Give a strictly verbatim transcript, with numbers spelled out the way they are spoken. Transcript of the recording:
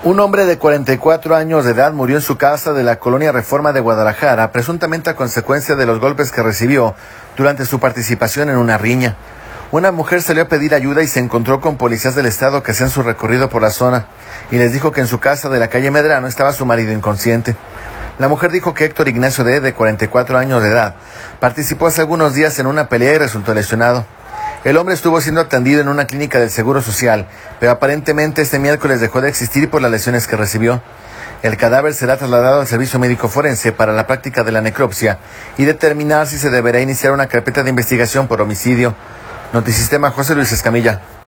Un hombre de cuarenta y cuatro años de edad murió en su casa de la colonia Reforma de Guadalajara, presuntamente a consecuencia de los golpes que recibió durante su participación en una riña. Una mujer salió a pedir ayuda y se encontró con policías del estado que hacían su recorrido por la zona y les dijo que en su casa de la calle Medrano estaba su marido inconsciente. La mujer dijo que Héctor Ignacio D., de cuarenta y cuatro años de edad, participó hace algunos días en una pelea y resultó lesionado. El hombre estuvo siendo atendido en una clínica del Seguro Social, pero aparentemente este miércoles dejó de existir por las lesiones que recibió. El cadáver será trasladado al servicio médico forense para la práctica de la necropsia y determinar si se deberá iniciar una carpeta de investigación por homicidio. Notisistema, José Luis Escamilla.